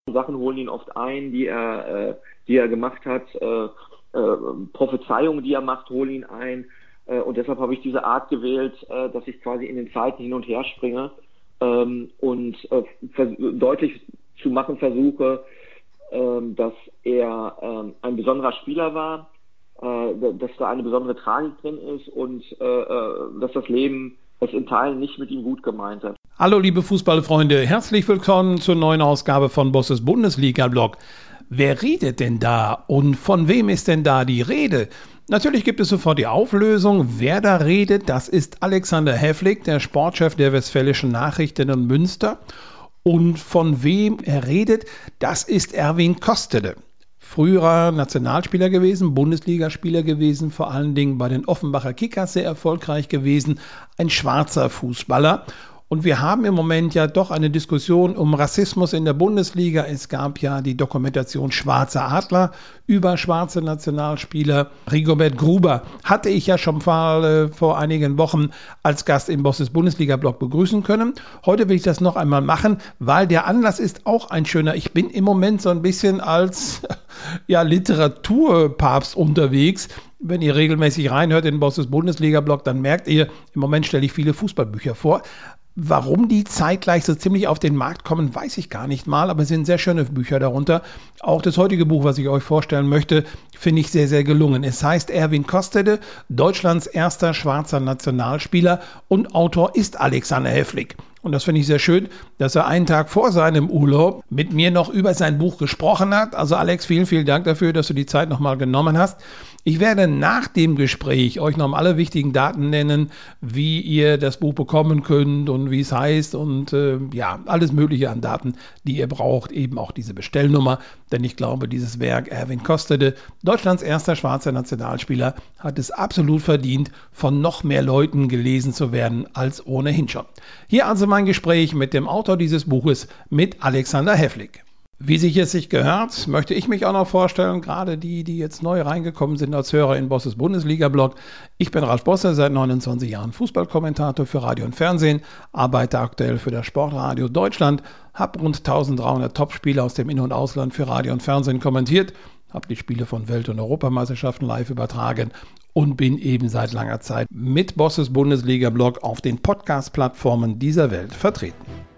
Sachen holen ihn oft ein, die er gemacht hat. Prophezeiungen, die er macht, holen ihn ein. Und deshalb habe ich diese Art gewählt, dass ich quasi in den Zeiten hin und her springe und deutlich zu machen versuche, dass er ein besonderer Spieler war, dass da eine besondere Tragik drin ist und dass das Leben es in Teilen nicht mit ihm gut gemeint hat. Hallo liebe Fußballfreunde, herzlich willkommen zur neuen Ausgabe von Bosses Bundesliga-Blog. Wer redet denn da und von wem ist denn da die Rede? Natürlich gibt es sofort die Auflösung. Wer da redet, das ist Alexander Häflich, der Sportchef der Westfälischen Nachrichten in Münster. Und von wem er redet, das ist Erwin Kostede. Früherer Nationalspieler gewesen, Bundesligaspieler gewesen, vor allen Dingen bei den Offenbacher Kickers sehr erfolgreich gewesen, ein schwarzer Fußballer. Und wir haben im Moment ja doch eine Diskussion um Rassismus in der Bundesliga. Es gab ja die Dokumentation Schwarzer Adler über schwarze Nationalspieler. Rigobert Gruber hatte ich ja schon mal vor einigen Wochen als Gast im Bosses Bundesliga-Blog begrüßen können. Heute will ich das noch einmal machen, weil der Anlass ist auch ein schöner. Ich bin im Moment so ein bisschen als Literaturpapst unterwegs. Wenn ihr regelmäßig reinhört in den Bosses Bundesliga-Blog, dann merkt ihr, im Moment stelle ich viele Fußballbücher vor. Warum die zeitgleich so ziemlich auf den Markt kommen, weiß ich gar nicht mal, aber es sind sehr schöne Bücher darunter. Auch das heutige Buch, was ich euch vorstellen möchte, finde ich sehr, sehr gelungen. Es heißt Erwin Kostede, Deutschlands erster schwarzer Nationalspieler, und Autor ist Alexander Häflich. Und das finde ich sehr schön, dass er einen Tag vor seinem Urlaub mit mir noch über sein Buch gesprochen hat. Also Alex, vielen, vielen Dank dafür, dass du die Zeit nochmal genommen hast. Ich werde nach dem Gespräch euch noch alle wichtigen Daten nennen, wie ihr das Buch bekommen könnt und wie es heißt und alles Mögliche an Daten, die ihr braucht, eben auch diese Bestellnummer. Denn ich glaube, dieses Werk Erwin Kostede, Deutschlands erster schwarzer Nationalspieler, hat es absolut verdient, von noch mehr Leuten gelesen zu werden als ohnehin schon. Hier also mein Gespräch mit dem Autor dieses Buches, mit Alexander Häflich. Wie sich gehört, möchte ich mich auch noch vorstellen, gerade die jetzt neu reingekommen sind als Hörer in Bosses Bundesliga-Blog. Ich bin Ralf Bosse, seit 29 Jahren Fußballkommentator für Radio und Fernsehen, arbeite aktuell für das Sportradio Deutschland, habe rund 1300 Topspiele aus dem In- und Ausland für Radio und Fernsehen kommentiert, habe die Spiele von Welt- und Europameisterschaften live übertragen und bin eben seit langer Zeit mit Bosses Bundesliga-Blog auf den Podcast-Plattformen dieser Welt vertreten.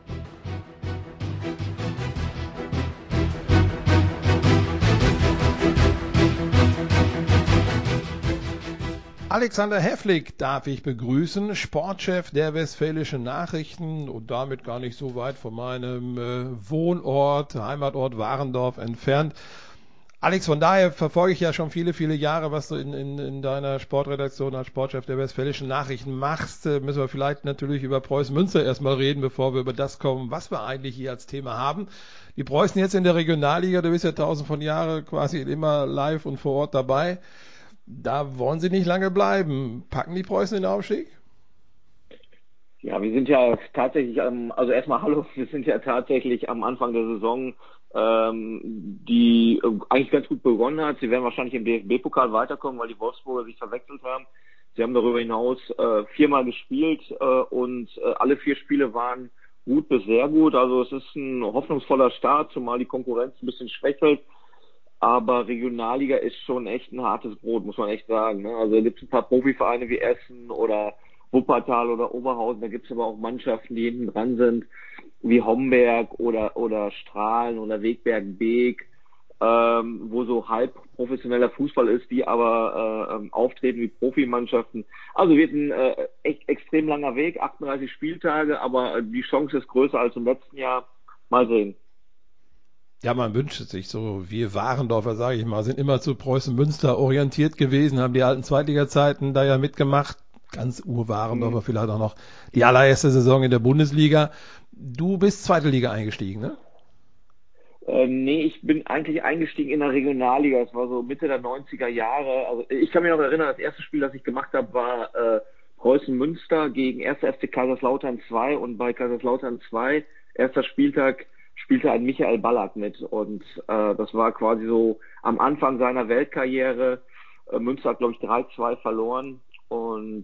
Alexander Häflich darf ich begrüßen, Sportchef der Westfälischen Nachrichten und damit gar nicht so weit von meinem Wohnort, Heimatort Warendorf entfernt. Alex, von daher verfolge ich ja schon viele, viele Jahre, was du in deiner Sportredaktion als Sportchef der Westfälischen Nachrichten machst. Müssen wir vielleicht natürlich über Preußen Münster erstmal reden, bevor wir über das kommen, was wir eigentlich hier als Thema haben. Die Preußen jetzt in der Regionalliga, du bist ja tausend von Jahren quasi immer live und vor Ort dabei. Da wollen sie nicht lange bleiben. Packen die Preußen den Aufstieg? Ja, wir sind ja tatsächlich, also erstmal hallo, wir sind ja tatsächlich am Anfang der Saison, die eigentlich ganz gut begonnen hat. Sie werden wahrscheinlich im DFB-Pokal weiterkommen, weil die Wolfsburger sich verwechselt haben. Sie haben darüber hinaus 4-mal gespielt und alle 4 Spiele waren gut bis sehr gut. Also es ist ein hoffnungsvoller Start, zumal die Konkurrenz ein bisschen schwächelt. Aber Regionalliga ist schon echt ein hartes Brot, muss man echt sagen. Ne? Also da gibt es ein paar Profivereine wie Essen oder Wuppertal oder Oberhausen. Da gibt es aber auch Mannschaften, die hinten dran sind, wie Homberg oder Strahlen oder Wegberg Beek, wo so halb professioneller Fußball ist, die aber auftreten wie Profimannschaften. Also wird ein echt extrem langer Weg, 38 Spieltage, aber die Chance ist größer als im letzten Jahr. Mal sehen. Ja, man wünscht es sich so. Wir Warendorfer, sage ich mal, sind immer zu Preußen Münster orientiert gewesen, haben die alten Zweitliga-Zeiten da ja mitgemacht. Ganz Ur-Warendorfer vielleicht auch noch die allererste Saison in der Bundesliga. Du bist zweite Liga eingestiegen, ne? Nee, ich bin eigentlich eingestiegen in der Regionalliga. Es war so Mitte der 90er Jahre. Also ich kann mich noch erinnern, das erste Spiel, das ich gemacht habe, war Preußen Münster gegen 1. FC Kaiserslautern 2 und bei Kaiserslautern 2, erster Spieltag, spielte ein Michael Ballack mit und das war quasi so am Anfang seiner Weltkarriere. Münster hat, glaube ich, 3-2 verloren und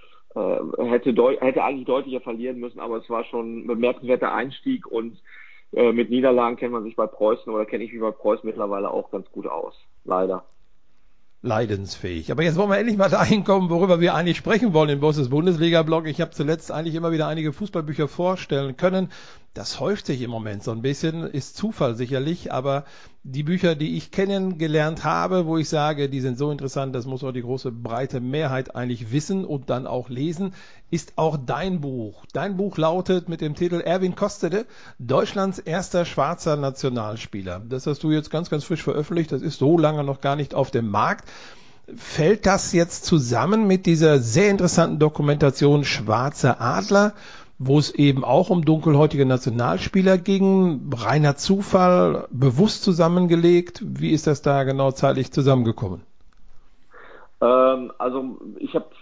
hätte eigentlich deutlicher verlieren müssen, aber es war schon ein bemerkenswerter Einstieg und mit Niederlagen kennt man sich bei Preußen oder kenne ich mich bei Preußen mittlerweile auch ganz gut aus. Leider. Leidensfähig. Aber jetzt wollen wir endlich mal dahin kommen, worüber wir eigentlich sprechen wollen im Bosses Bundesliga-Blog. Ich habe zuletzt eigentlich immer wieder einige Fußballbücher vorstellen können. Das häuft sich im Moment so ein bisschen, ist Zufall sicherlich, aber die Bücher, die ich kennengelernt habe, wo ich sage, die sind so interessant, das muss auch die große breite Mehrheit eigentlich wissen und dann auch lesen, ist auch dein Buch. Dein Buch lautet mit dem Titel Erwin Kostede, Deutschlands erster schwarzer Nationalspieler. Das hast du jetzt ganz, ganz frisch veröffentlicht, das ist so lange noch gar nicht auf dem Markt. Fällt das jetzt zusammen mit dieser sehr interessanten Dokumentation Schwarze Adler, wo es eben auch um dunkelhäutige Nationalspieler ging? Reiner Zufall, bewusst zusammengelegt? Wie ist das da genau zeitlich zusammengekommen? Also ich habe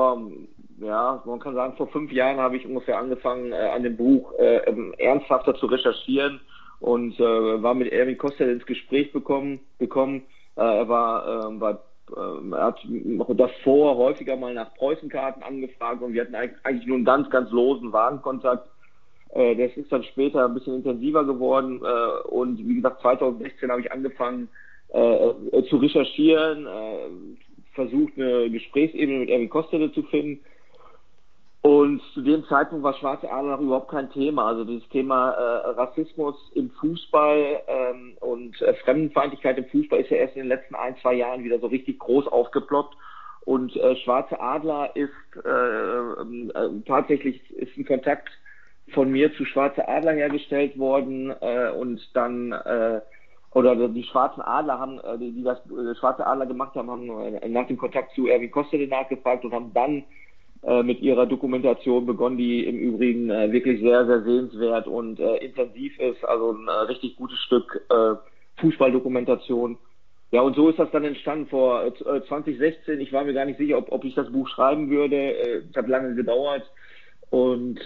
man kann sagen, vor 5 Jahren habe ich ungefähr angefangen, an dem Buch ernsthafter zu recherchieren und war mit Erwin Kostede ins Gespräch bekommen. Er hat davor häufiger mal nach Preußenkarten angefragt und wir hatten eigentlich nur einen ganz, ganz losen Warenkontakt. Das ist dann später ein bisschen intensiver geworden und wie gesagt 2016 habe ich angefangen zu recherchieren, versucht eine Gesprächsebene mit Erwin Kostede zu finden. Und zu dem Zeitpunkt war Schwarze Adler noch überhaupt kein Thema. Also dieses Thema Rassismus im Fußball und Fremdenfeindlichkeit im Fußball ist ja erst in den letzten 1-2 Jahren wieder so richtig groß aufgeploppt. Und Schwarze Adler ist tatsächlich ein Kontakt von mir zu Schwarze Adler hergestellt worden und dann oder die Schwarzen Adler haben, die das Schwarze Adler gemacht haben, haben nach dem Kontakt zu Erwin Kostede nachgefragt und haben dann mit ihrer Dokumentation begonnen, die im Übrigen wirklich sehr, sehr sehenswert und intensiv ist, also ein richtig gutes Stück Fußballdokumentation. Ja, und so ist das dann entstanden vor 2016. Ich war mir gar nicht sicher, ob ich das Buch schreiben würde. Es hat lange gedauert und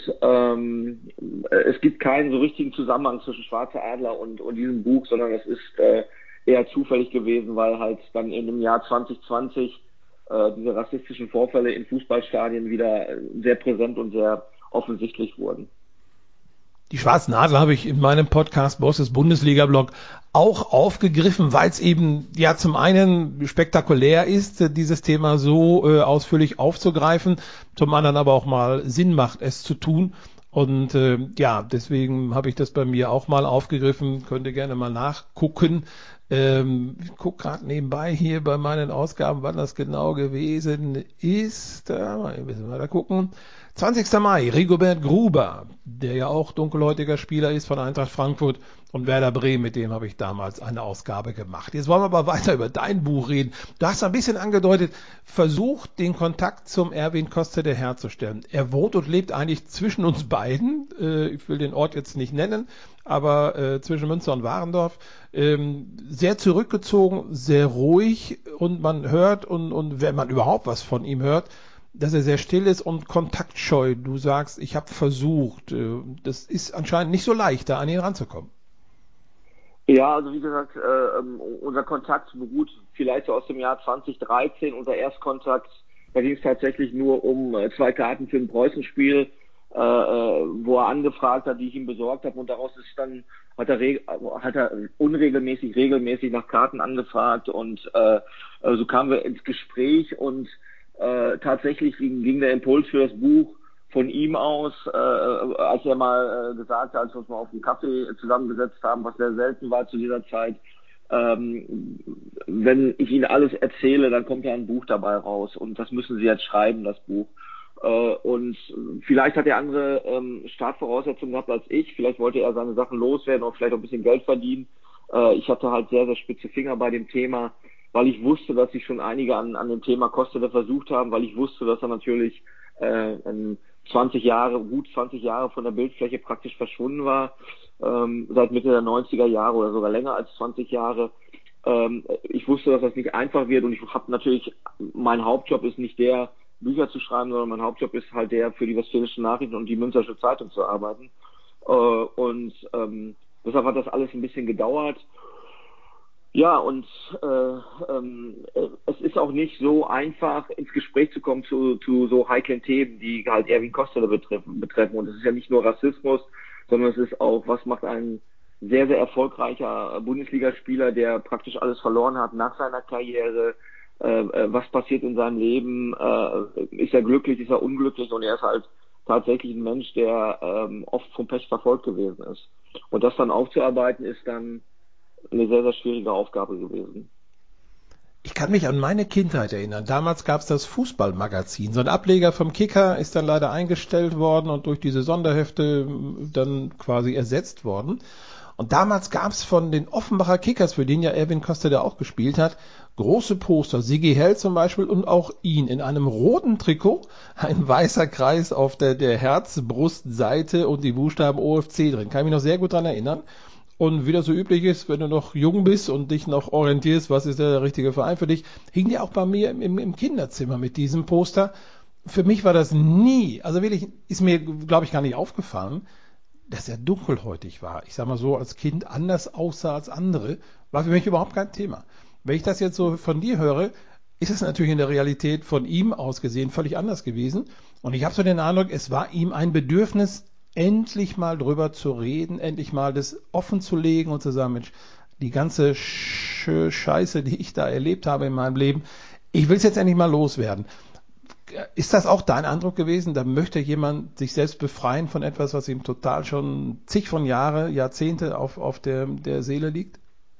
es gibt keinen so richtigen Zusammenhang zwischen Schwarze Adler und diesem Buch, sondern es ist eher zufällig gewesen, weil halt dann in dem Jahr 2020 diese rassistischen Vorfälle in Fußballstadien wieder sehr präsent und sehr offensichtlich wurden. Die Schwarzen Adler habe ich in meinem Podcast Bosses Bundesliga-Blog auch aufgegriffen, weil es eben ja zum einen spektakulär ist, dieses Thema so ausführlich aufzugreifen, zum anderen aber auch mal Sinn macht, es zu tun. Und deswegen habe ich das bei mir auch mal aufgegriffen, könnt ihr gerne mal nachgucken. Ich gucke gerade nebenbei hier bei meinen Ausgaben, wann das genau gewesen ist. Ein bisschen weiter gucken. 20. Mai, Rigobert Gruber, der ja auch dunkelhäutiger Spieler ist von Eintracht Frankfurt und Werder Bremen, mit dem habe ich damals eine Ausgabe gemacht. Jetzt wollen wir aber weiter über dein Buch reden. Du hast ein bisschen angedeutet, versucht den Kontakt zum Erwin Kostede herzustellen. Er wohnt und lebt eigentlich zwischen uns beiden. Ich will den Ort jetzt nicht nennen, aber zwischen Münster und Warendorf. Sehr zurückgezogen, sehr ruhig und man hört und wenn man überhaupt was von ihm hört, dass er sehr still ist und kontaktscheu. Du sagst, ich habe versucht. Das ist anscheinend nicht so leicht, da an ihn ranzukommen. Ja, also wie gesagt, unser Kontakt beruht vielleicht so aus dem Jahr 2013. Unser Erstkontakt, da ging es tatsächlich nur um 2 Karten für ein Preußenspiel, wo er angefragt hat, die ich ihm besorgt habe. Und daraus ist dann hat er regelmäßig nach Karten angefragt und so kamen wir ins Gespräch und tatsächlich ging der Impuls für das Buch von ihm aus, als er mal gesagt hat, als wir uns mal auf einen Kaffee zusammengesetzt haben, was sehr selten war zu dieser Zeit, wenn ich Ihnen alles erzähle, dann kommt ja ein Buch dabei raus und das müssen Sie jetzt schreiben, das Buch. Und vielleicht hat er andere Startvoraussetzungen gehabt als ich, vielleicht wollte er seine Sachen loswerden und vielleicht auch ein bisschen Geld verdienen. Ich hatte halt sehr, sehr spitze Finger bei dem Thema, weil ich wusste, dass sich schon einige an dem Thema Kostede versucht haben, weil ich wusste, dass er natürlich 20 Jahre von der Bildfläche praktisch verschwunden war, seit Mitte der 90er Jahre oder sogar länger als 20 Jahre. Ich wusste, dass das nicht einfach wird und ich habe natürlich, mein Hauptjob ist nicht der, Bücher zu schreiben, sondern mein Hauptjob ist halt der, für die Westfälischen Nachrichten und die Münstersche Zeitung zu arbeiten. Deshalb hat das alles ein bisschen gedauert. Ja, und es ist auch nicht so einfach, ins Gespräch zu kommen zu so heiklen Themen, die halt Erwin Kostede betreffen. Und es ist ja nicht nur Rassismus, sondern es ist auch, was macht einen sehr, sehr erfolgreicher Bundesligaspieler, der praktisch alles verloren hat nach seiner Karriere. Was passiert in seinem Leben? Ist er glücklich, ist er unglücklich? Und er ist halt tatsächlich ein Mensch, der oft vom Pech verfolgt gewesen ist. Und das dann aufzuarbeiten, ist dann eine sehr, sehr schwierige Aufgabe gewesen. Ich kann mich an meine Kindheit erinnern. Damals gab es das Fußballmagazin. So ein Ableger vom Kicker ist dann leider eingestellt worden und durch diese Sonderhefte dann quasi ersetzt worden. Und damals gab es von den Offenbacher Kickers, für den ja Erwin Kostede auch gespielt hat, große Poster. Sigi Hell zum Beispiel und auch ihn in einem roten Trikot, ein weißer Kreis auf der Herz-Brust-Seite und die Buchstaben OFC drin. Kann ich mich noch sehr gut dran erinnern. Und wie das so üblich ist, wenn du noch jung bist und dich noch orientierst, was ist der richtige Verein für dich, hing der auch bei mir im Kinderzimmer mit diesem Poster. Für mich war das nie, also wirklich, ist mir, glaube ich, gar nicht aufgefallen, dass er dunkelhäutig war. Ich sag mal so, als Kind anders aussah als andere, war für mich überhaupt kein Thema. Wenn ich das jetzt so von dir höre, ist es natürlich in der Realität von ihm aus gesehen völlig anders gewesen. Und ich habe so den Eindruck, es war ihm ein Bedürfnis, endlich mal drüber zu reden, endlich mal das offen zu legen und zu sagen, Mensch, die ganze Scheiße, die ich da erlebt habe in meinem Leben, ich will es jetzt endlich mal loswerden. Ist das auch dein Eindruck gewesen? Da möchte jemand sich selbst befreien von etwas, was ihm total schon zig von Jahrzehnte auf der Seele liegt?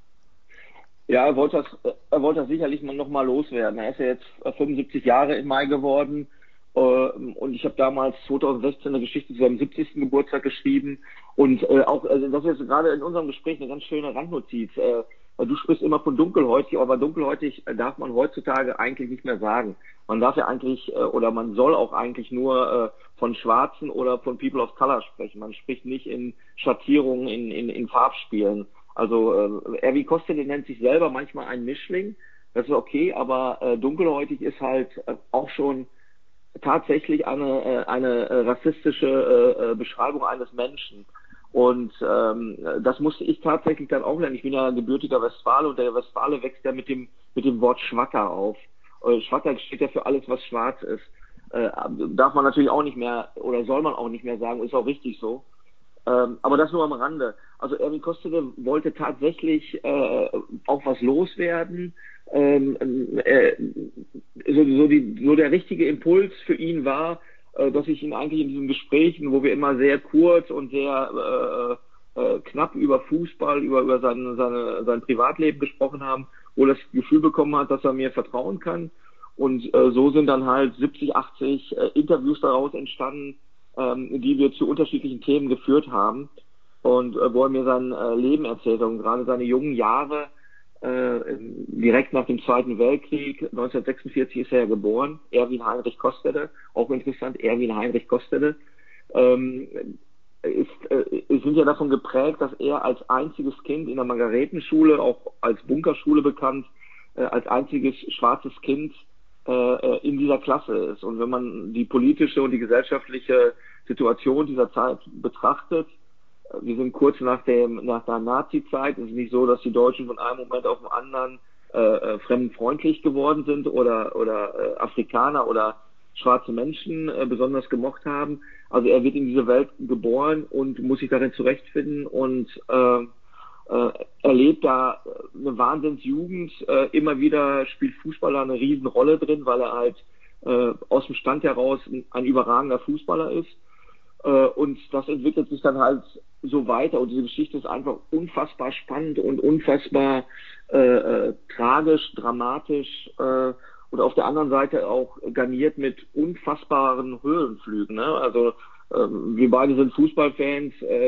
Ja, er wollte das sicherlich noch mal loswerden. Er ist ja jetzt 75 Jahre im Mai geworden. Und ich habe damals 2016 eine Geschichte zu seinem 70. Geburtstag geschrieben. Und also das ist gerade in unserem Gespräch eine ganz schöne Randnotiz. Du sprichst immer von dunkelhäutig, aber dunkelhäutig darf man heutzutage eigentlich nicht mehr sagen. Man darf ja eigentlich, oder man soll auch eigentlich nur von Schwarzen oder von People of Color sprechen. Man spricht nicht in Schattierungen, in Farbspielen. Also Erwin Kostede nennt sich selber manchmal ein Mischling. Das ist okay, aber dunkelhäutig ist halt auch schon tatsächlich eine rassistische Beschreibung eines Menschen. Und das musste ich tatsächlich dann auch lernen. Ich bin ja gebürtiger Westfale und der Westfale wächst ja mit dem Wort Schwatter auf. Schwatter steht ja für alles, was schwarz ist. Darf man natürlich auch nicht mehr oder soll man auch nicht mehr sagen, ist auch richtig so. Aber das nur am Rande. Also Erwin Kostede wollte tatsächlich auch was loswerden. So der richtige Impuls für ihn war, dass ich ihn eigentlich in diesen Gesprächen, wo wir immer sehr kurz und sehr knapp über Fußball, über sein Privatleben gesprochen haben, wo das Gefühl bekommen hat, dass er mir vertrauen kann. Und so sind dann halt 70, 80 Interviews daraus entstanden, die wir zu unterschiedlichen Themen geführt haben. Und wo er mir sein Leben erzählt hat und gerade seine jungen Jahre, direkt nach dem Zweiten Weltkrieg, 1946 ist er ja geboren, Erwin Heinrich Kostede, auch interessant, Erwin Heinrich Kostede, sind ja davon geprägt, dass er als einziges Kind in der Margaretenschule, auch als Bunkerschule bekannt, als einziges schwarzes Kind in dieser Klasse ist. Und wenn man die politische und die gesellschaftliche Situation dieser Zeit betrachtet, wir sind kurz nach der Nazi-Zeit. Es ist nicht so, dass die Deutschen von einem Moment auf den anderen fremdenfreundlich geworden sind oder Afrikaner oder schwarze Menschen besonders gemocht haben. Also er wird in diese Welt geboren und muss sich darin zurechtfinden und erlebt da eine Wahnsinnsjugend. Immer wieder spielt Fußballer eine Riesenrolle drin, weil er halt aus dem Stand heraus ein überragender Fußballer ist. Und das entwickelt sich dann halt so weiter. Und diese Geschichte ist einfach unfassbar spannend und unfassbar tragisch, dramatisch und auf der anderen Seite auch garniert mit unfassbaren Höhenflügen. Ne? Also wir beide sind Fußballfans.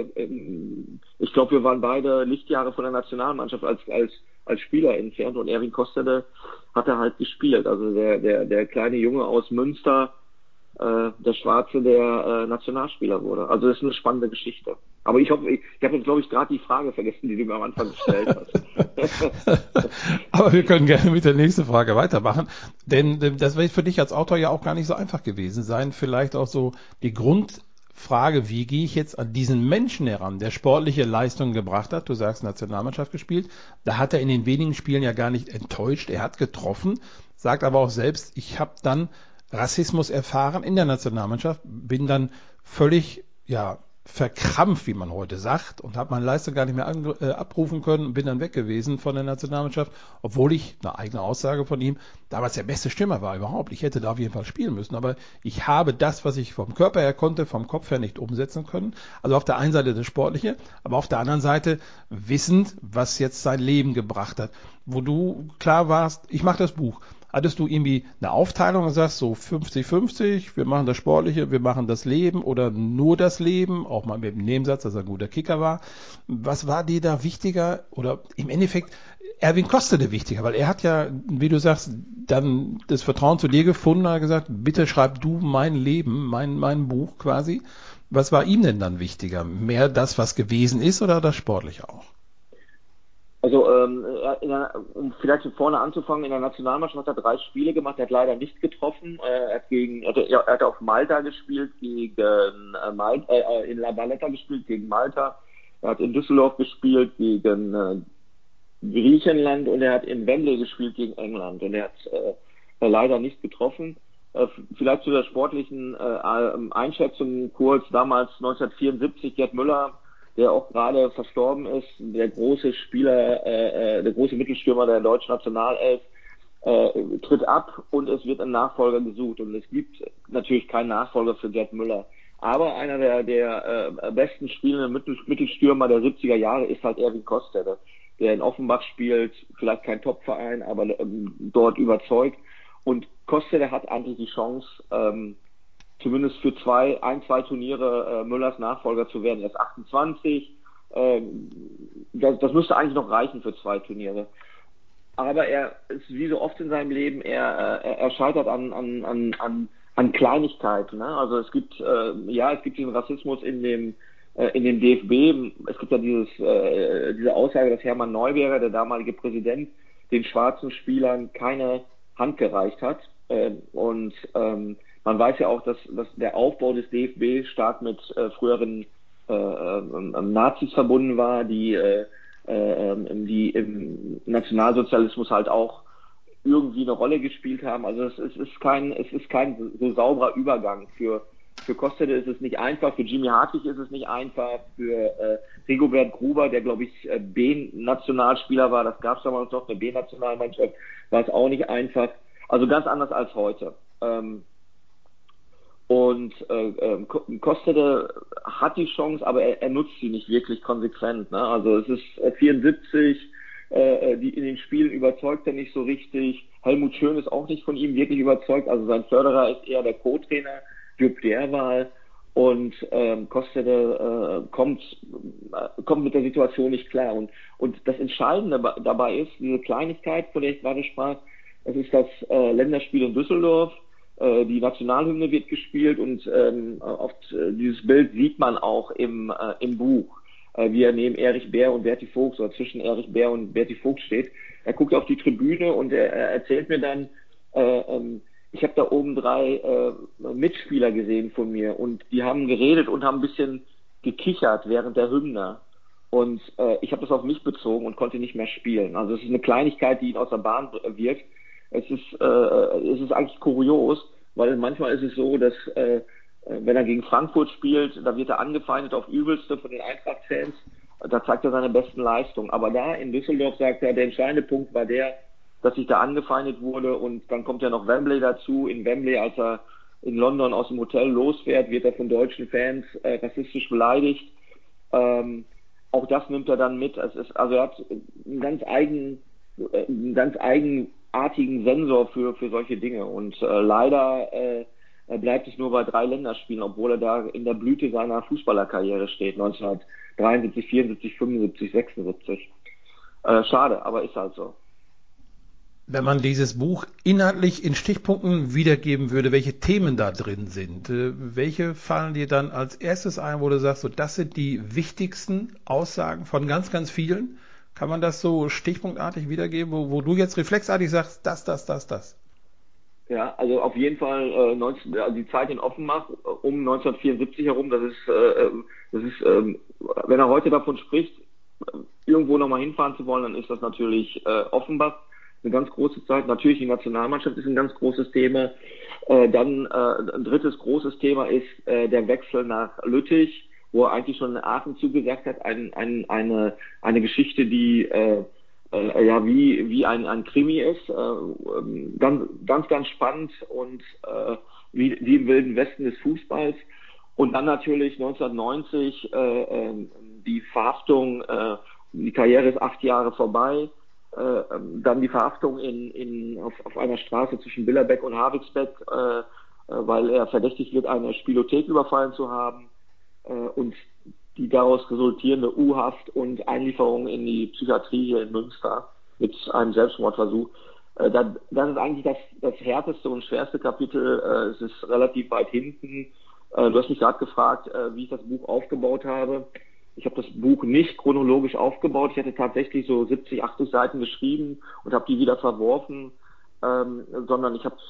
Ich glaube, wir waren beide Lichtjahre von der Nationalmannschaft als Spieler entfernt und Erwin Kostede hat er halt gespielt. Also der kleine Junge aus Münster, der Schwarze, der Nationalspieler wurde. Also das ist eine spannende Geschichte. Aber ich habe jetzt, glaube ich, gerade die Frage vergessen, die du mir am Anfang gestellt hast. Aber wir können gerne mit der nächsten Frage weitermachen, denn das wird für dich als Autor ja auch gar nicht so einfach gewesen sein. Vielleicht auch so die Grundfrage, wie gehe ich jetzt an diesen Menschen heran, der sportliche Leistungen gebracht hat. Du sagst, Nationalmannschaft gespielt. Da hat er in den wenigen Spielen ja gar nicht enttäuscht. Er hat getroffen, sagt aber auch selbst, ich habe dann Rassismus erfahren in der Nationalmannschaft, bin dann völlig verkrampft, wie man heute sagt, und habe meine Leistung gar nicht mehr abrufen können und bin dann weg gewesen von der Nationalmannschaft, obwohl ich, eine eigene Aussage von ihm, damals der beste Stürmer war überhaupt. Ich hätte da auf jeden Fall spielen müssen, aber ich habe das, was ich vom Körper her konnte, vom Kopf her nicht umsetzen können. Also auf der einen Seite das Sportliche, aber auf der anderen Seite wissend, was jetzt sein Leben gebracht hat. Wo du klar warst, ich mache das Buch. Hattest du irgendwie eine Aufteilung und sagst so 50-50, wir machen das Sportliche, wir machen das Leben oder nur das Leben, auch mal mit dem Nebensatz, dass er ein guter Kicker war. Was war dir da wichtiger oder im Endeffekt Erwin Kostede wichtiger? Weil er hat ja, wie du sagst, dann das Vertrauen zu dir gefunden, hat gesagt, bitte schreib du mein Leben, mein Buch quasi. Was war ihm denn dann wichtiger? Mehr das, was gewesen ist oder das Sportliche auch? Also, um vielleicht von vorne anzufangen, in der Nationalmannschaft hat er 3 Spiele gemacht, er hat leider nicht getroffen. Er hat auf Malta gespielt gegen in La Valletta gespielt gegen Malta. Er hat in Düsseldorf gespielt gegen Griechenland und er hat in Wembley gespielt gegen England und er hat leider nicht getroffen. Vielleicht zu der sportlichen Einschätzung kurz. Damals 1974 Gerd Müller, der auch gerade verstorben ist, der große Spieler, der große Mittelstürmer der deutschen Nationalelf, tritt ab und es wird ein Nachfolger gesucht. Und es gibt natürlich keinen Nachfolger für Gerd Müller. Aber einer der besten spielenden Mittelstürmer der 70er Jahre ist halt Erwin Kostede, der in Offenbach spielt, vielleicht kein Topverein, aber dort überzeugt. Und Kostede hat eigentlich die Chance, zumindest für zwei Turniere Müllers Nachfolger zu werden. Er ist 28. Das müsste eigentlich noch reichen für 2 Turniere. Aber er ist wie so oft in seinem Leben, er scheitert an Kleinigkeiten. Ne? Also es gibt diesen Rassismus in dem DFB. Es gibt ja diese Aussage, dass Hermann Neuberger, der damalige Präsident, den schwarzen Spielern keine Hand gereicht hat. Man weiß ja auch, dass der Aufbau des DFB stark mit früheren Nazis verbunden war, die im Nationalsozialismus halt auch irgendwie eine Rolle gespielt haben. Also es ist kein so sauberer Übergang. Für Kostede ist es nicht einfach, für Jimmy Hartwig ist es nicht einfach, für Rigobert Gruber, der glaube ich B-Nationalspieler war, das gab es damals noch, eine B-Nationalmannschaft, war es auch nicht einfach. Also ganz anders als heute. Kostede hat die Chance, aber er nutzt sie nicht wirklich konsequent. Ne? Also es ist 74, in den Spielen überzeugt er nicht so richtig. Helmut Schön ist auch nicht von ihm wirklich überzeugt. Also sein Förderer ist eher der Co-Trainer, Jupp Derwal. Und Kostede kommt mit der Situation nicht klar. Und das Entscheidende dabei ist, diese Kleinigkeit, von der ich gerade sprach, es ist das Länderspiel in Düsseldorf. Die Nationalhymne wird gespielt und dieses Bild sieht man auch im Buch, wie er neben Erich Bär und Berti Vogts oder zwischen Erich Bär und Berti Vogts steht. Er guckt auf die Tribüne und er erzählt mir dann, ich habe da oben 3 Mitspieler gesehen von mir und die haben geredet und haben ein bisschen gekichert während der Hymne. Und ich habe das auf mich bezogen und konnte nicht mehr spielen. Also es ist eine Kleinigkeit, die ihn aus der Bahn wirft. Es ist eigentlich kurios, weil manchmal ist es so, dass wenn er gegen Frankfurt spielt, da wird er angefeindet auf Übelste von den Eintracht-Fans. Da zeigt er seine besten Leistungen. Aber da in Düsseldorf sagt er, der entscheidende Punkt war der, dass ich da angefeindet wurde. Und dann kommt ja noch Wembley dazu. In Wembley, als er in London aus dem Hotel losfährt, wird er von deutschen Fans rassistisch beleidigt. Auch das nimmt er dann mit. Also er hat einen ganz eigenartigen Sensor für solche Dinge. Und leider bleibt es nur bei 3 Länderspielen, obwohl er da in der Blüte seiner Fußballerkarriere steht, 1973, 74, 75, 76. Schade, aber ist halt so. Wenn man dieses Buch inhaltlich in Stichpunkten wiedergeben würde, welche Themen da drin sind, welche fallen dir dann als erstes ein, wo du sagst, so, das sind die wichtigsten Aussagen von ganz, ganz vielen? Kann man das so stichpunktartig wiedergeben, wo du jetzt reflexartig sagst, das? Ja, also auf jeden Fall die Zeit in Offenbach um 1974 herum, das ist, wenn er heute davon spricht, irgendwo nochmal hinfahren zu wollen, dann ist das natürlich Offenbach eine ganz große Zeit. Natürlich die Nationalmannschaft ist ein ganz großes Thema. Dann ein drittes großes Thema ist der Wechsel nach Lüttich, wo er eigentlich schon einen Atemzug gesagt hat, eine Geschichte, die wie ein Krimi ist, ganz spannend und wie im Wilden Westen des Fußballs. Und dann natürlich 1990 die Verhaftung, die Karriere ist 8 Jahre vorbei, dann die Verhaftung auf einer Straße zwischen Billerbeck und Havixbeck, weil er verdächtigt wird, eine Spielothek überfallen zu haben, und die daraus resultierende U-Haft und Einlieferung in die Psychiatrie hier in Münster mit einem Selbstmordversuch. Das ist eigentlich das härteste und schwerste Kapitel. Es ist relativ weit hinten. Du hast mich gerade gefragt, wie ich das Buch aufgebaut habe. Ich habe das Buch nicht chronologisch aufgebaut. Ich hatte tatsächlich so 70, 80 Seiten geschrieben und habe die wieder verworfen, sondern ich habe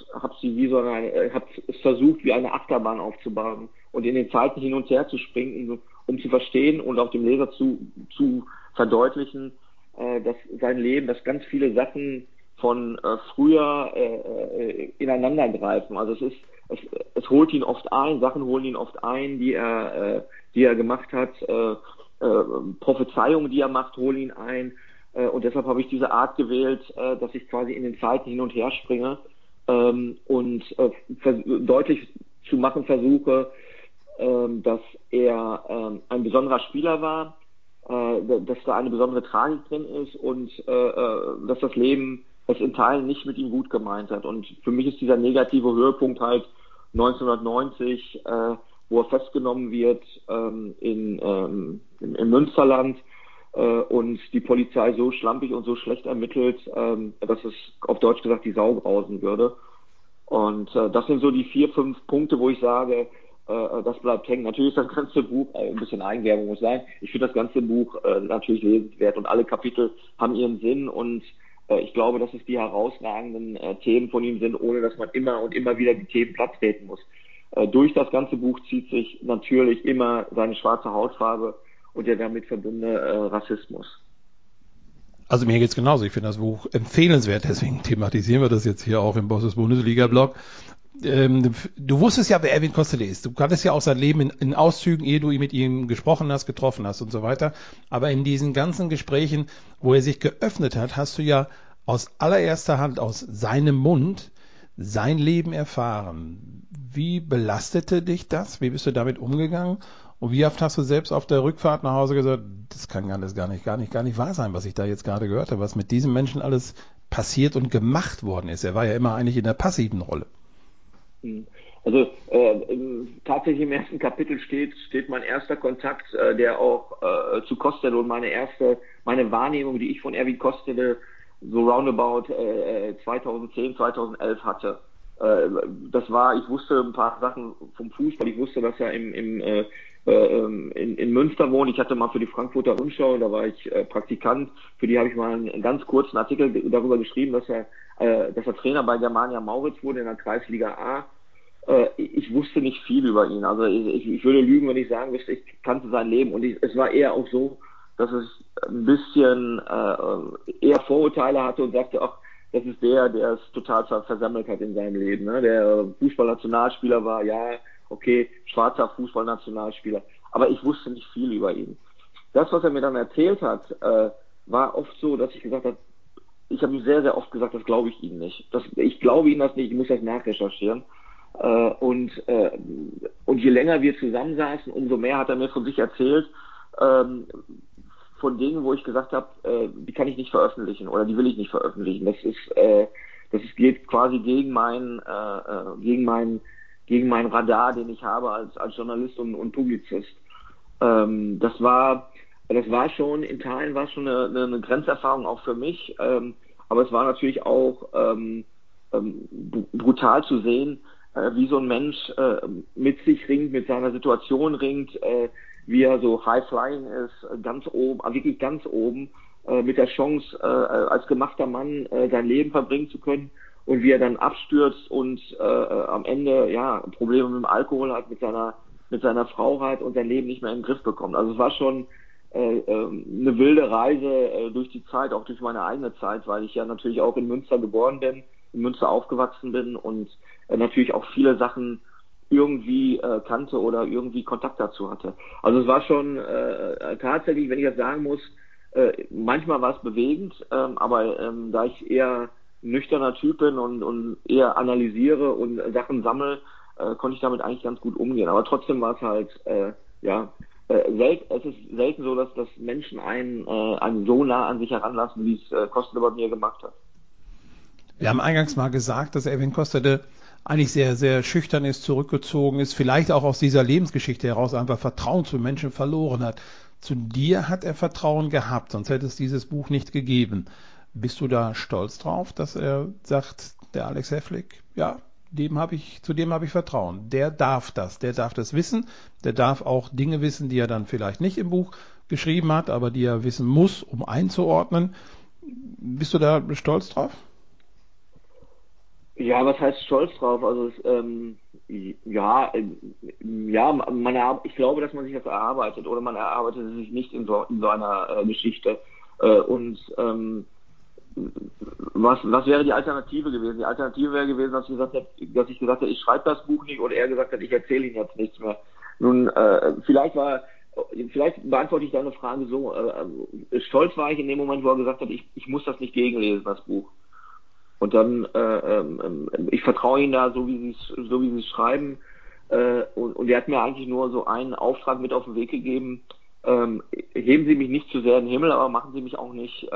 es versucht, wie eine Achterbahn aufzubauen und in den Zeiten hin und her zu springen, um zu verstehen und auch dem Leser zu verdeutlichen, dass sein Leben, dass ganz viele Sachen von früher ineinander greifen. Also es holt ihn oft ein, Sachen holen ihn oft ein, die er gemacht hat, Prophezeiungen, die er macht, holen ihn ein. Und deshalb habe ich diese Art gewählt, dass ich quasi in den Zeiten hin und her springe und deutlich zu machen versuche, dass er ein besonderer Spieler war, dass da eine besondere Tragik drin ist und dass das Leben es in Teilen nicht mit ihm gut gemeint hat. Und für mich ist dieser negative Höhepunkt halt 1990, wo er festgenommen wird im Münsterland und die Polizei so schlampig und so schlecht ermittelt, dass es auf Deutsch gesagt die Sau grausen würde. Und das sind so die 4, 5 Punkte, wo ich sage, das bleibt hängen. Natürlich ist das ganze Buch, ein bisschen Eigenwerbung muss sein, ich finde das ganze Buch natürlich lesenswert und alle Kapitel haben ihren Sinn und ich glaube, dass es die herausragenden Themen von ihm sind, ohne dass man immer und immer wieder die Themen platt treten muss. Durch das ganze Buch zieht sich natürlich immer seine schwarze Hautfarbe und der damit verbundene Rassismus. Also mir geht's genauso. Ich finde das Buch empfehlenswert, deswegen thematisieren wir das jetzt hier auch im Bosses Bundesliga-Blog. Du wusstest ja, wer Erwin Kostele ist. Du kanntest ja auch sein Leben in Auszügen, ehe du mit ihm gesprochen hast, getroffen hast und so weiter. Aber in diesen ganzen Gesprächen, wo er sich geöffnet hat, hast du ja aus allererster Hand, aus seinem Mund, sein Leben erfahren. Wie belastete dich das? Wie bist du damit umgegangen? Und wie oft hast du selbst auf der Rückfahrt nach Hause gesagt, das kann alles gar nicht wahr sein, was ich da jetzt gerade gehört habe, was mit diesem Menschen alles passiert und gemacht worden ist. Er war ja immer eigentlich in der passiven Rolle. Also tatsächlich im ersten Kapitel steht mein erster Kontakt, der auch zu Kostele und meine Wahrnehmung, die ich von Erwin Kostele so roundabout 2010, 2011 hatte. Ich wusste ein paar Sachen vom Fußball. Ich wusste, dass er in Münster wohnt. Ich hatte mal für die Frankfurter Rundschau, da war ich Praktikant, für die habe ich mal einen ganz kurzen Artikel darüber geschrieben, dass er Trainer bei Germania Mauritz wurde in der Kreisliga A. Ich wusste nicht viel über ihn. Also ich würde lügen, wenn ich sagen müsste, ich kannte sein Leben. Und es war eher auch so, dass es ein bisschen eher Vorurteile hatte und sagte, ach, das ist der es total versammelt hat in seinem Leben. Ne? Der Fußballnationalspieler war, ja, okay, schwarzer Fußballnationalspieler. Aber ich wusste nicht viel über ihn. Das, was er mir dann erzählt hat, war oft so, dass ich gesagt habe, ich habe ihm sehr, sehr oft gesagt, das glaube ich ihm nicht. Ich glaube ihm das nicht, ich muss das nachrecherchieren. Und je länger wir zusammensaßen, umso mehr hat er mir von sich erzählt, von Dingen, wo ich gesagt habe, die kann ich nicht veröffentlichen oder die will ich nicht veröffentlichen. Das geht quasi gegen mein Radar, den ich habe als Journalist und Publizist. Das war schon, in Teilen war es schon eine Grenzerfahrung auch für mich, aber es war natürlich auch brutal zu sehen, wie so ein Mensch mit sich ringt, mit seiner Situation ringt, wie er so high-flying ist, ganz oben, wirklich ganz oben, mit der Chance, als gemachter Mann sein Leben verbringen zu können und wie er dann abstürzt und am Ende ja Probleme mit dem Alkohol hat, mit seiner Frau hat und sein Leben nicht mehr in den Griff bekommt. Also es war schon eine wilde Reise durch die Zeit, auch durch meine eigene Zeit, weil ich ja natürlich auch in Münster geboren bin, in Münster aufgewachsen bin und natürlich auch viele Sachen irgendwie kannte oder irgendwie Kontakt dazu hatte. Also es war schon tatsächlich, wenn ich das sagen muss, manchmal war es bewegend, aber da ich eher nüchterner Typ bin und eher analysiere und Sachen sammle, konnte ich damit eigentlich ganz gut umgehen. Aber trotzdem war es halt, es ist selten so, dass Menschen einen so nah an sich heranlassen, wie es Kostede bei mir gemacht hat. Wir haben eingangs mal gesagt, dass Erwin Kostede eigentlich sehr, sehr schüchtern ist, zurückgezogen ist, vielleicht auch aus dieser Lebensgeschichte heraus einfach Vertrauen zu Menschen verloren hat. Zu dir hat er Vertrauen gehabt, sonst hätte es dieses Buch nicht gegeben. Bist du da stolz drauf, dass er sagt, der Alex Häflich, ja, zu dem habe ich Vertrauen. Der darf das wissen, der darf auch Dinge wissen, die er dann vielleicht nicht im Buch geschrieben hat, aber die er wissen muss, um einzuordnen. Bist du da stolz drauf? Ja, was heißt stolz drauf? Also ich glaube, dass man sich das erarbeitet oder man erarbeitet es sich nicht in so einer Geschichte. Was wäre die Alternative gewesen? Die Alternative wäre gewesen, dass ich gesagt hätte, ich schreibe das Buch nicht, oder er gesagt hat, ich erzähle Ihnen jetzt nichts mehr. Nun, vielleicht beantworte ich deine Frage so. Stolz war ich in dem Moment, wo er gesagt hat, ich muss das nicht gegenlesen, das Buch. Und dann, ich vertraue Ihnen da, so wie Sie es schreiben. Und er hat mir eigentlich nur so einen Auftrag mit auf den Weg gegeben. Heben Sie mich nicht zu sehr in den Himmel, aber machen Sie mich auch nicht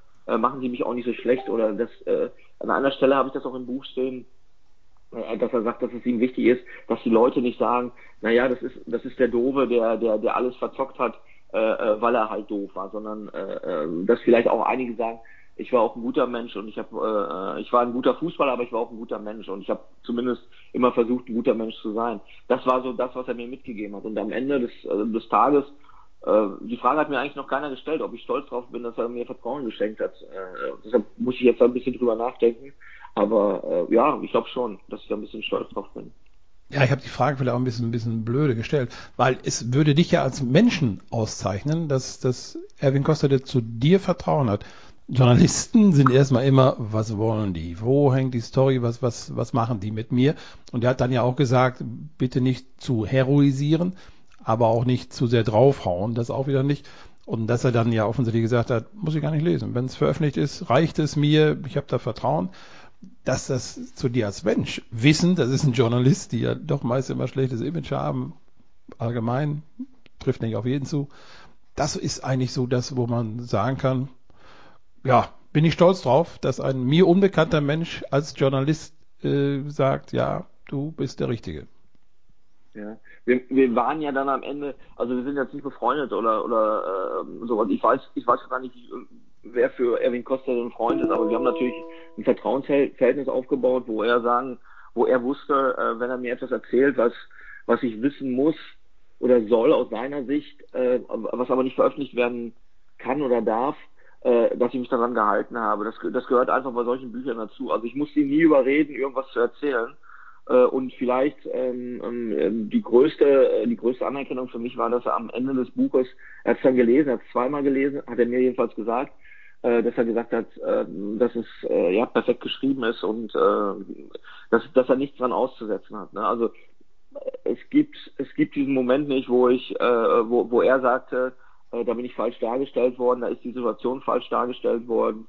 so schlecht. Oder an einer Stelle habe ich das auch im Buch stehen, dass er sagt, dass es ihm wichtig ist, dass die Leute nicht sagen, naja, das ist der Doofe, der alles verzockt hat, weil er halt doof war, sondern dass vielleicht auch einige sagen, ich war auch ein guter Mensch und ich war ein guter Fußballer, aber ich war auch ein guter Mensch und ich habe zumindest immer versucht, ein guter Mensch zu sein. Das war so das, was er mir mitgegeben hat. Und am Ende des Tages, die Frage hat mir eigentlich noch keiner gestellt, ob ich stolz drauf bin, dass er mir Vertrauen geschenkt hat. Deshalb muss ich jetzt ein bisschen drüber nachdenken. Aber ich glaube schon, dass ich da ein bisschen stolz drauf bin. Ja, ich habe die Frage vielleicht auch ein bisschen blöde gestellt, weil es würde dich ja als Menschen auszeichnen, dass Erwin Kostede zu dir Vertrauen hat. Journalisten sind erstmal immer, was wollen die? Wo hängt die Story? Was machen die mit mir? Und er hat dann ja auch gesagt, bitte nicht zu heroisieren, aber auch nicht zu sehr draufhauen, das auch wieder nicht. Und dass er dann ja offensichtlich gesagt hat, muss ich gar nicht lesen. Wenn es veröffentlicht ist, reicht es mir, ich habe da Vertrauen. Dass das zu dir als Mensch wissen, das ist ein Journalist, die ja doch meist immer schlechtes Image haben, allgemein, trifft nicht auf jeden zu. Das ist eigentlich so das, wo man sagen kann, ja, bin ich stolz drauf, dass ein mir unbekannter Mensch als Journalist sagt, ja, du bist der Richtige. Ja, wir waren ja dann am Ende, also wir sind jetzt nicht befreundet oder sowas. Ich weiß gar nicht, wer für Erwin Kostede ein Freund ist, aber wir haben natürlich ein Vertrauensverhältnis aufgebaut, wo er wusste, wenn er mir etwas erzählt, was ich wissen muss oder soll aus seiner Sicht, was aber nicht veröffentlicht werden kann oder darf, dass ich mich daran gehalten habe. Das gehört einfach bei solchen Büchern dazu. Also ich musste ihn nie überreden, irgendwas zu erzählen. Und vielleicht die größte Anerkennung für mich war, dass er am Ende des Buches, er hat es dann gelesen, er hat es zweimal gelesen, hat er mir jedenfalls gesagt, dass er gesagt hat, dass es perfekt geschrieben ist und dass er nichts dran auszusetzen hat. Ne? Also es gibt diesen Moment nicht, wo er sagte, da bin ich falsch dargestellt worden, da ist die Situation falsch dargestellt worden.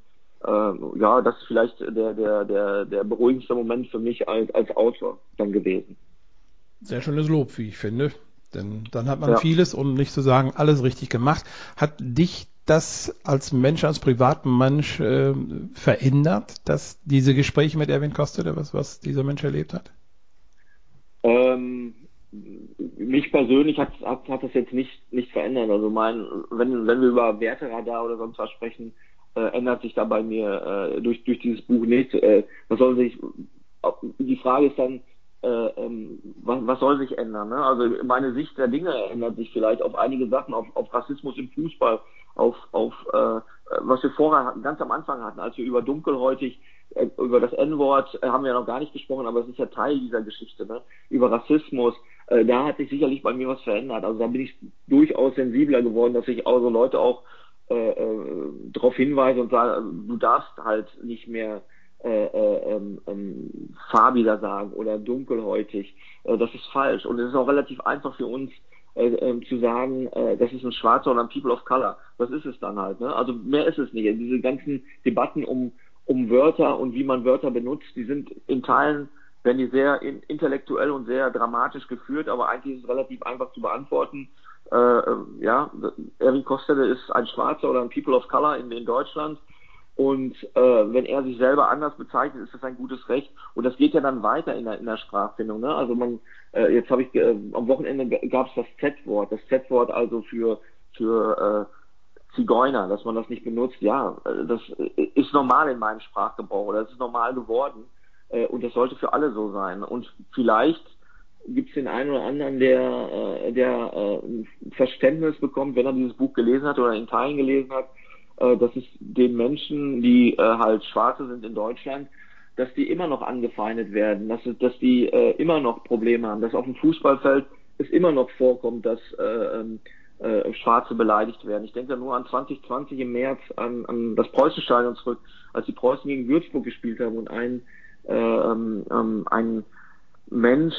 Das ist vielleicht der beruhigendste Moment für mich als Autor dann gewesen. Sehr schönes Lob, wie ich finde. Denn dann hat man vieles, um nicht zu sagen, alles richtig gemacht. Hat dich das als Mensch, als Privatmensch verändert, dass diese Gespräche mit Erwin Kostede, was dieser Mensch erlebt hat? Mich persönlich hat das jetzt nicht verändert. Also wenn wir über Werteradar oder sonst was sprechen, ändert sich da bei mir durch dieses Buch nichts. Die Frage ist dann, was soll sich ändern? Ne? Also meine Sicht der Dinge ändert sich vielleicht auf einige Sachen, auf Rassismus im Fußball, auf was wir vorher ganz am Anfang hatten, als wir über dunkelhäutig, über das N-Wort haben wir ja noch gar nicht gesprochen, aber es ist ja Teil dieser Geschichte, ne? Über Rassismus, da hat sich sicherlich bei mir was verändert. Also da bin ich durchaus sensibler geworden, dass ich also Leute auch darauf hinweise und sage, du darfst halt nicht mehr farbiger sagen oder dunkelhäutig. Das ist falsch. Und es ist auch relativ einfach für uns zu sagen, das ist ein Schwarzer oder ein People of Color. Das ist es dann halt. Ne? Also mehr ist es nicht. Diese ganzen Debatten um Wörter und wie man Wörter benutzt, die sind in Teilen, werden die sehr intellektuell und sehr dramatisch geführt, aber eigentlich ist es relativ einfach zu beantworten. Erwin Kostede ist ein Schwarzer oder ein People of Color in Deutschland. Und wenn er sich selber anders bezeichnet, ist das ein gutes Recht. Und das geht ja dann weiter in der Sprachfindung. Ne? Also jetzt habe ich am Wochenende gab es das Z-Wort. Das Z-Wort also für Zigeuner, dass man das nicht benutzt. Ja, das ist normal in meinem Sprachgebrauch. Oder das ist normal geworden. Und das sollte für alle so sein. Und vielleicht gibt es den einen oder anderen, der ein Verständnis bekommt, wenn er dieses Buch gelesen hat oder in Teilen gelesen hat, dass es den Menschen, die halt Schwarze sind in Deutschland, dass die immer noch angefeindet werden, dass die immer noch Probleme haben, dass auf dem Fußballfeld es immer noch vorkommt, dass Schwarze beleidigt werden. Ich denke da nur an 2020 im März, an das Preußenstadion zurück, als die Preußen gegen Würzburg gespielt haben und ein Mensch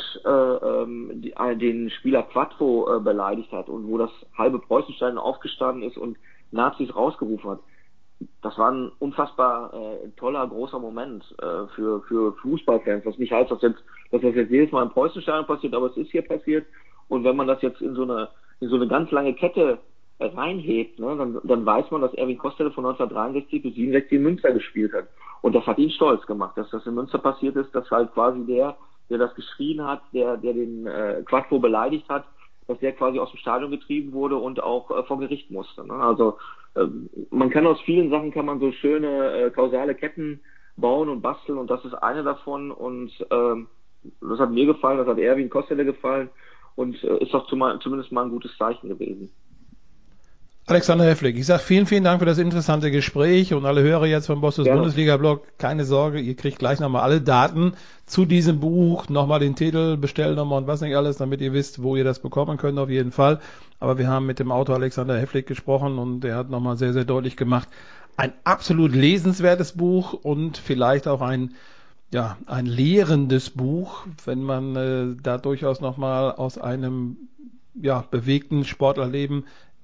den Spieler Quattro beleidigt hat und wo das halbe Preußenstadion aufgestanden ist und Nazis rausgerufen hat. Das war ein unfassbar toller, großer Moment für Fußballfans. Was nicht heißt, dass das jetzt jedes Mal im Preußenstadion passiert, aber es ist hier passiert. Und wenn man das jetzt in so eine ganz lange Kette reinhebt, ne, dann weiß man, dass Erwin Kostede von 1963 bis 67 in Münster gespielt hat. Und das hat ihn stolz gemacht, dass das in Münster passiert ist, dass halt quasi der das geschrien hat, der den Quattro beleidigt hat, dass der quasi aus dem Stadion getrieben wurde und auch vor Gericht musste. Ne? Also man kann aus vielen Sachen so schöne kausale Ketten bauen und basteln und das ist eine davon und das hat mir gefallen, das hat Erwin Kostede gefallen und ist doch zumindest mal ein gutes Zeichen gewesen. Alexander Häflich, ich sage vielen, vielen Dank für das interessante Gespräch und alle Hörer jetzt vom Bosses Bundesliga-Blog, keine Sorge, ihr kriegt gleich nochmal alle Daten zu diesem Buch, nochmal den Titel, Bestellnummer und was nicht alles, damit ihr wisst, wo ihr das bekommen könnt auf jeden Fall. Aber wir haben mit dem Autor Alexander Häflich gesprochen und er hat nochmal sehr, sehr deutlich gemacht, ein absolut lesenswertes Buch und vielleicht auch ein lehrendes Buch, wenn man da durchaus nochmal aus einem bewegten Sportlerleben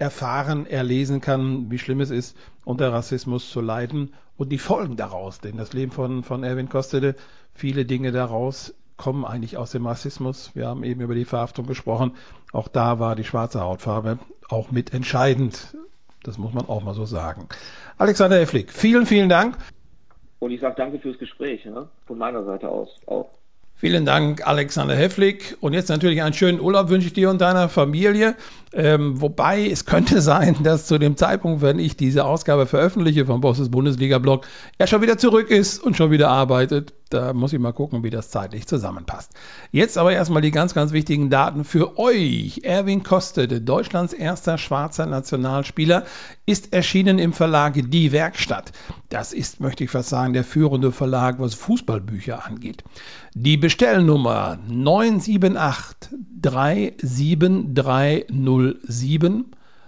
erlesen kann, wie schlimm es ist, unter Rassismus zu leiden und die Folgen daraus. Denn das Leben von Erwin Kostede, viele Dinge daraus kommen eigentlich aus dem Rassismus. Wir haben eben über die Verhaftung gesprochen. Auch da war die schwarze Hautfarbe auch mit entscheidend. Das muss man auch mal so sagen. Alexander Häflich, vielen, vielen Dank. Und ich sage danke fürs Gespräch, ne? Von meiner Seite aus auch. Vielen Dank, Alexander Häflich. Und jetzt natürlich einen schönen Urlaub wünsche ich dir und deiner Familie. Wobei es könnte sein, dass zu dem Zeitpunkt, wenn ich diese Ausgabe veröffentliche vom Bosses Bundesliga-Blog, er schon wieder zurück ist und schon wieder arbeitet. Da muss ich mal gucken, wie das zeitlich zusammenpasst. Jetzt aber erstmal die ganz, ganz wichtigen Daten für euch. Erwin Kostede, Deutschlands erster schwarzer Nationalspieler, ist erschienen im Verlag Die Werkstatt. Das ist, möchte ich fast sagen, der führende Verlag, was Fußballbücher angeht. Die Bestellnummer 978 37307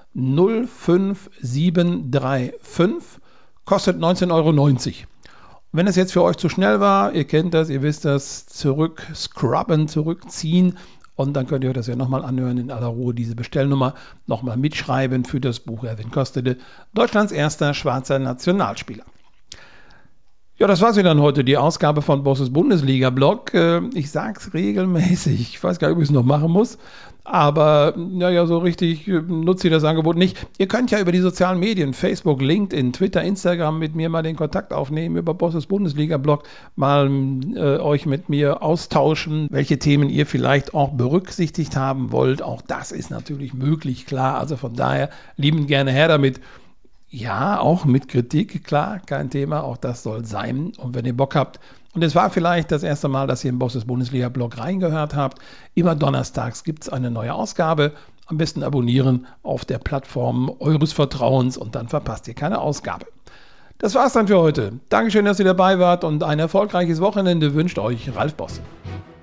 05735 kostet 19,90 €. Wenn es jetzt für euch zu schnell war, ihr kennt das, ihr wisst das, zurückziehen und dann könnt ihr euch das ja nochmal anhören in aller Ruhe, diese Bestellnummer nochmal mitschreiben für das Buch Erwin Kostede, Deutschlands erster schwarzer Nationalspieler. Ja, das war's dann heute, die Ausgabe von Bosses Bundesliga-Blog. Ich sag's regelmäßig, ich weiß gar nicht, ob ich es noch machen muss, aber so richtig nutze ich das Angebot nicht. Ihr könnt ja über die sozialen Medien, Facebook, LinkedIn, Twitter, Instagram mit mir mal den Kontakt aufnehmen, über Bosses Bundesliga-Blog mal euch mit mir austauschen, welche Themen ihr vielleicht auch berücksichtigt haben wollt. Auch das ist natürlich möglich, klar, also von daher liebend gerne her damit. Ja, auch mit Kritik, klar, kein Thema, auch das soll sein. Und wenn ihr Bock habt, und es war vielleicht das erste Mal, dass ihr im Bosses Bundesliga-Blog reingehört habt, immer donnerstags gibt es eine neue Ausgabe. Am besten abonnieren auf der Plattform eures Vertrauens und dann verpasst ihr keine Ausgabe. Das war's dann für heute. Dankeschön, dass ihr dabei wart und ein erfolgreiches Wochenende wünscht euch Ralf Bosse.